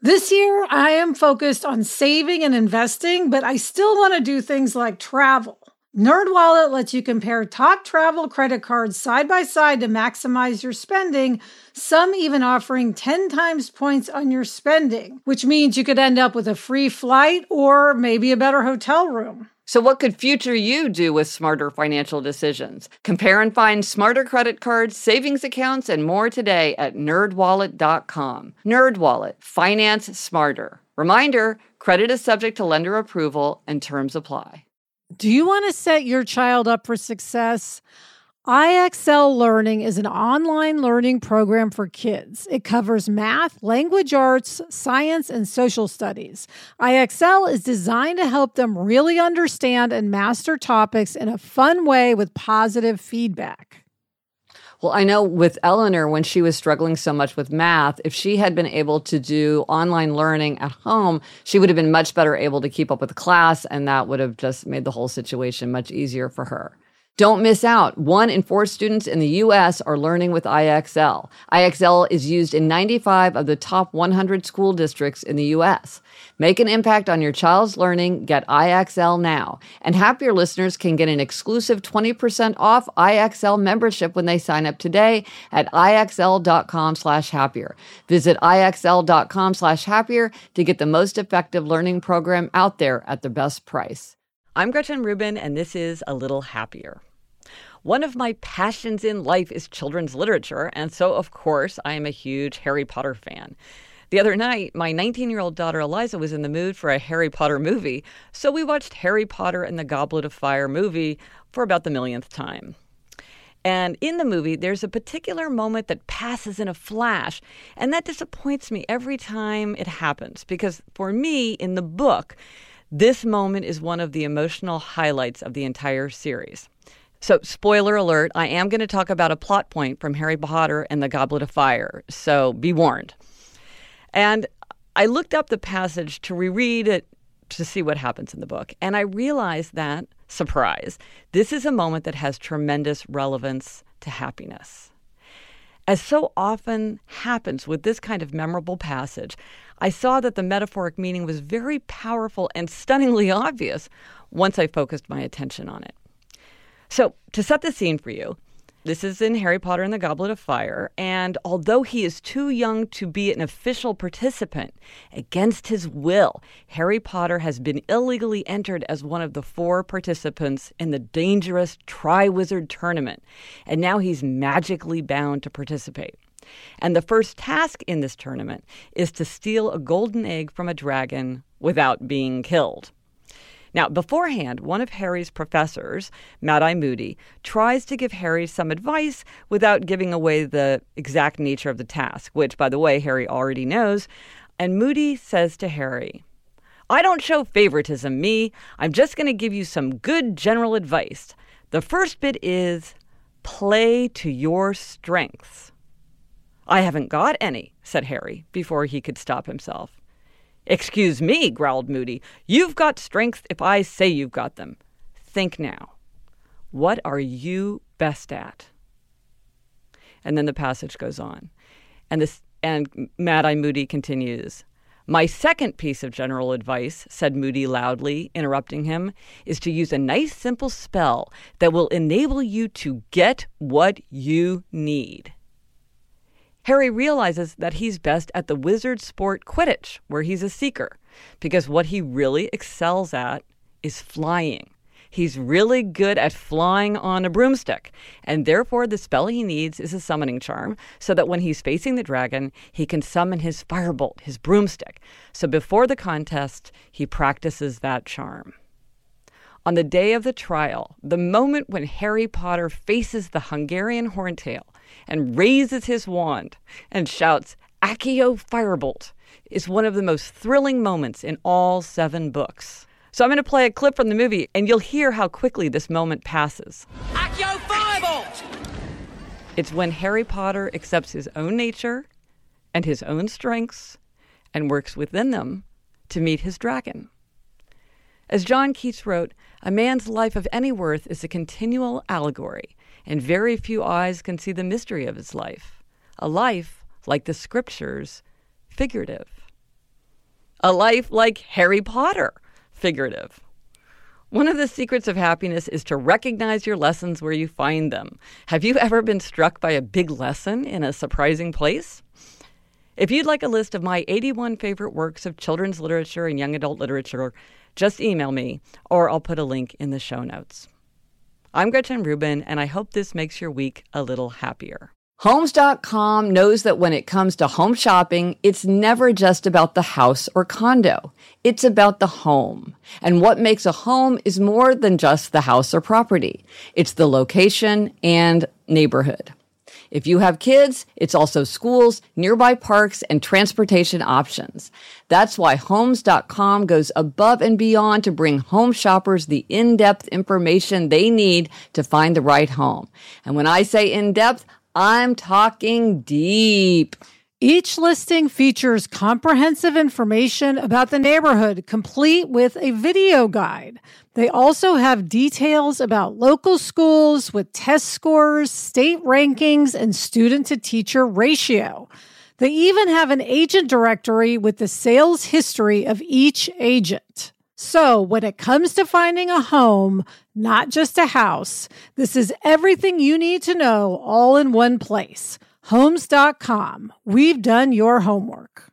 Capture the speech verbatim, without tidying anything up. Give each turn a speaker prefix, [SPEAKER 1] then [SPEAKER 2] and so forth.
[SPEAKER 1] This year, I am focused on saving and investing, but I still want to do things like travel. NerdWallet lets you compare top travel credit cards side by side to maximize your spending, some even offering ten times points on your spending, which means you could end up with a free flight or maybe a better hotel room.
[SPEAKER 2] So what could future you do with smarter financial decisions? Compare and find smarter credit cards, savings accounts, and more today at nerd wallet dot com. NerdWallet. Finance smarter. Reminder, credit is subject to lender approval and terms apply.
[SPEAKER 1] Do you want to set your child up for success? I X L Learning is an online learning program for kids. It covers math, language arts, science, and social studies. I X L is designed to help them really understand and master topics in a fun way with positive feedback.
[SPEAKER 2] Well, I know with Eleanor, when she was struggling so much with math, if she had been able to do online learning at home, she would have been much better able to keep up with the class, and that would have just made the whole situation much easier for her. Don't miss out. One in four students in the U S are learning with I X L. I X L is used in ninety-five of the top one hundred school districts in the U S. Make an impact on your child's learning. Get I X L now. And Happier listeners can get an exclusive twenty percent off I X L membership when they sign up today at IXL.com slash happier. Visit IXL.com slash happier to get the most effective learning program out there at the best price.
[SPEAKER 3] I'm Gretchen Rubin, and this is A Little Happier. One of my passions in life is children's literature, and so, of course, I am a huge Harry Potter fan. The other night, my nineteen-year-old daughter Eliza was in the mood for a Harry Potter movie, so we watched Harry Potter and the Goblet of Fire movie for about the millionth time. And in the movie, there's a particular moment that passes in a flash, and that disappoints me every time it happens, because for me, in the book, this moment is one of the emotional highlights of the entire series. So, spoiler alert, I am going to talk about a plot point from Harry Potter and the Goblet of Fire, so be warned. And I looked up the passage to reread it to see what happens in the book, and I realized that, surprise, this is a moment that has tremendous relevance to happiness. As so often happens with this kind of memorable passage, I saw that the metaphoric meaning was very powerful and stunningly obvious once I focused my attention on it. So, to set the scene for you, this is in Harry Potter and the Goblet of Fire, and although he is too young to be an official participant, against his will, Harry Potter has been illegally entered as one of the four participants in the dangerous Triwizard Tournament, and now he's magically bound to participate. And the first task in this tournament is to steal a golden egg from a dragon without being killed. Now, beforehand, one of Harry's professors, Mad-Eye Moody, tries to give Harry some advice without giving away the exact nature of the task, which, by the way, Harry already knows. And Moody says to Harry, "I don't show favoritism, me. I'm just going to give you some good general advice. The first bit is play to your strengths." "I haven't got any," said Harry, before he could stop himself. "Excuse me," growled Moody. "You've got strength if I say you've got them. Think now. What are you best at?" And then the passage goes on. And this and Mad-Eye Moody continues. "My second piece of general advice," said Moody loudly, interrupting him, "is to use a nice simple spell that will enable you to get what you need." Harry realizes that he's best at the wizard sport Quidditch, where he's a seeker, because what he really excels at is flying. He's really good at flying on a broomstick, and therefore the spell he needs is a summoning charm, so that when he's facing the dragon, he can summon his firebolt, his broomstick. So before the contest, he practices that charm. On the day of the trial, the moment when Harry Potter faces the Hungarian Horntail and raises his wand and shouts, "Accio Firebolt," is one of the most thrilling moments in all seven books. So I'm going to play a clip from the movie, and you'll hear how quickly this moment passes. "Accio Firebolt!" It's when Harry Potter accepts his own nature and his own strengths and works within them to meet his dragon. As John Keats wrote, "A man's life of any worth is a continual allegory, and very few eyes can see the mystery of his life. A life, like the scriptures, figurative." A life like Harry Potter, figurative. One of the secrets of happiness is to recognize your lessons where you find them. Have you ever been struck by a big lesson in a surprising place? If you'd like a list of my eighty-one favorite works of children's literature and young adult literature, just email me, or I'll put a link in the show notes. I'm Gretchen Rubin, and I hope this makes your week a little happier.
[SPEAKER 2] Homes dot com knows that when it comes to home shopping, it's never just about the house or condo. It's about the home. And what makes a home is more than just the house or property. It's the location and neighborhood. If you have kids, it's also schools, nearby parks, and transportation options. That's why Homes dot com goes above and beyond to bring home shoppers the in-depth information they need to find the right home. And when I say in-depth, I'm talking deep.
[SPEAKER 1] Each listing features comprehensive information about the neighborhood, complete with a video guide. They also have details about local schools with test scores, state rankings, and student-to-teacher ratio. They even have an agent directory with the sales history of each agent. So when it comes to finding a home, not just a house, this is everything you need to know all in one place. Homes dot com. We've done your homework.